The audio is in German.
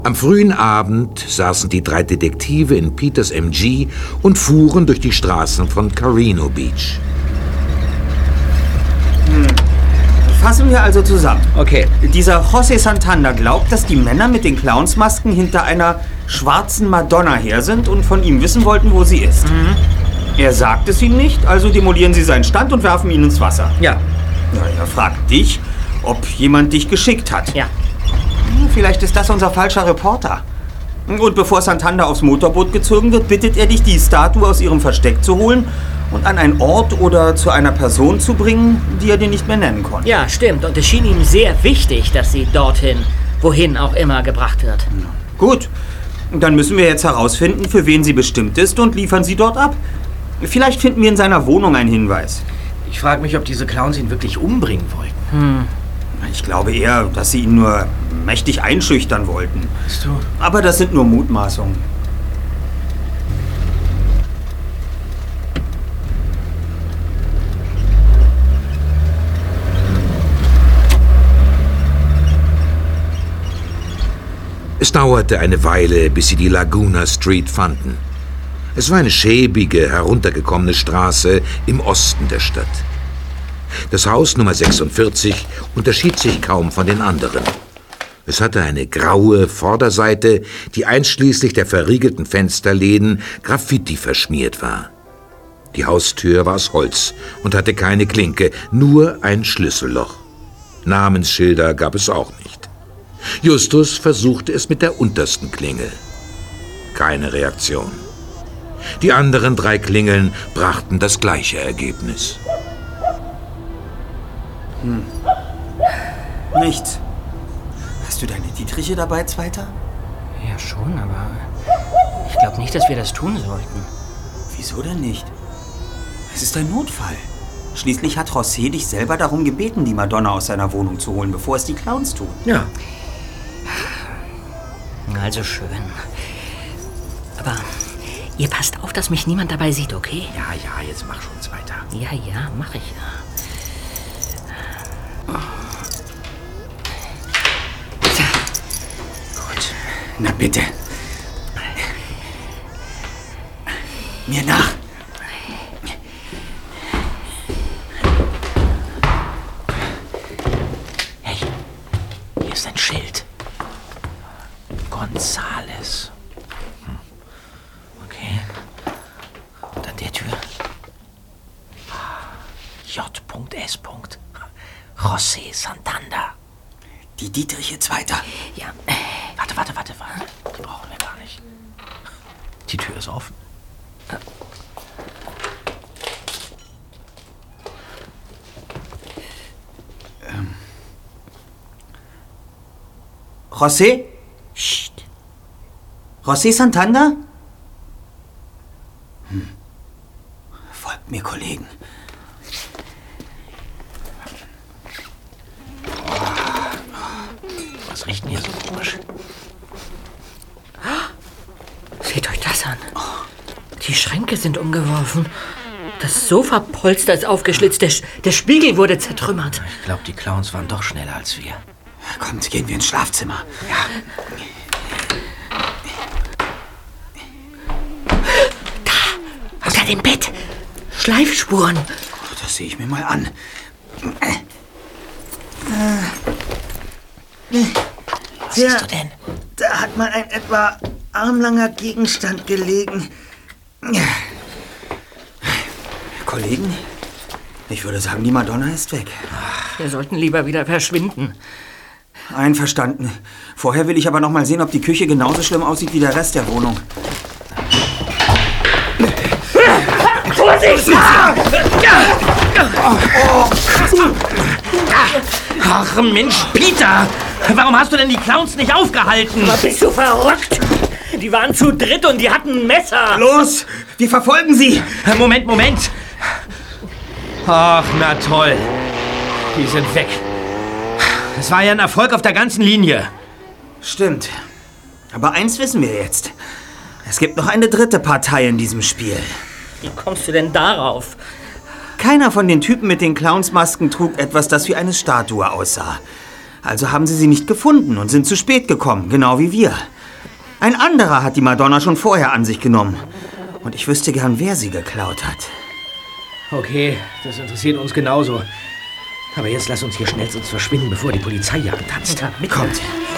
Am frühen Abend saßen die 3 Detektive in Peters MG und fuhren durch die Straßen von Carino Beach. Fassen wir also zusammen. Okay. Dieser José Santana glaubt, dass die Männer mit den Clownsmasken hinter einer schwarzen Madonna her sind und von ihm wissen wollten, wo sie ist. Er sagt es ihnen nicht, also demolieren sie seinen Stand und werfen ihn ins Wasser. Ja. Ja, er fragt dich, ob jemand dich geschickt hat. Ja. Vielleicht ist das unser falscher Reporter. Und bevor Santana aufs Motorboot gezogen wird, bittet er dich, die Statue aus ihrem Versteck zu holen und an einen Ort oder zu einer Person zu bringen, die er dir nicht mehr nennen konnte. Ja, stimmt. Und es schien ihm sehr wichtig, dass sie dorthin, wohin auch immer, gebracht wird. Gut, dann müssen wir jetzt herausfinden, für wen sie bestimmt ist und liefern sie dort ab. Vielleicht finden wir in seiner Wohnung einen Hinweis. Ich frage mich, ob diese Clowns ihn wirklich umbringen wollten. Ich glaube eher, dass sie ihn nur mächtig einschüchtern wollten. Weißt du? Aber das sind nur Mutmaßungen. Es dauerte eine Weile, bis sie die Laguna Street fanden. Es war eine schäbige, heruntergekommene Straße im Osten der Stadt. Das Haus Nummer 46 unterschied sich kaum von den anderen. Es hatte eine graue Vorderseite, die einschließlich der verriegelten Fensterläden Graffiti verschmiert war. Die Haustür war aus Holz und hatte keine Klinke, nur ein Schlüsselloch. Namensschilder gab es auch nicht. Justus versuchte es mit der untersten Klingel. Keine Reaktion. Die anderen 3 Klingeln brachten das gleiche Ergebnis. Nichts. Hast du deine Dietriche dabei, Zweiter? Ja, schon, aber ich glaube nicht, dass wir das tun sollten. Wieso denn nicht? Es ist ein Notfall. Schließlich hat José dich selber darum gebeten, die Madonna aus seiner Wohnung zu holen, bevor es die Clowns tun. Ja. Also schön. Aber ihr passt auf, dass mich niemand dabei sieht, okay? Ja, jetzt mach schon, Zweiter. Ja, mach ich ja. Gut. Na bitte. Mir nach. Hey, hier ist ein Schild. Gonzales. Okay. Und an der Tür. J.S. José Santana. Die Dietriche, Zweiter. Ja. Warte. Die brauchen wir gar nicht. Die Tür ist offen. José? Psst. José Santana? Folgt mir, Kollegen. Was riecht denn hier so komisch? Seht euch das an. Die Schränke sind umgeworfen. Das Sofapolster ist aufgeschlitzt. Der Spiegel wurde zertrümmert. Ich glaube, die Clowns waren doch schneller als wir. Kommt, gehen wir ins Schlafzimmer. Ja. Da, unter dem Bett. Schleifspuren. Das sehe ich mir mal an. Was siehst du denn? Da hat mal ein etwa armlanger Gegenstand gelegen. Kollegen, ich würde sagen, die Madonna ist weg. Wir sollten lieber wieder verschwinden. Einverstanden. Vorher will ich aber noch mal sehen, ob die Küche genauso schlimm aussieht wie der Rest der Wohnung. Vorsicht! Ach Mensch, Peter! Warum hast du denn die Clowns nicht aufgehalten? Bist du verrückt? Die waren zu dritt und die hatten ein Messer. Los, wir verfolgen sie! Moment! Ach, na toll. Die sind weg. Es war ja ein Erfolg auf der ganzen Linie. Stimmt. Aber eins wissen wir jetzt. Es gibt noch eine dritte Partei in diesem Spiel. Wie kommst du denn darauf? Keiner von den Typen mit den Clownsmasken trug etwas, das wie eine Statue aussah. Also haben sie sie nicht gefunden und sind zu spät gekommen, genau wie wir. Ein anderer hat die Madonna schon vorher an sich genommen. Und ich wüsste gern, wer sie geklaut hat. Okay, das interessiert uns genauso. Aber jetzt lass uns hier schnellstens verschwinden, bevor die Polizei hier antanzt. Kommt.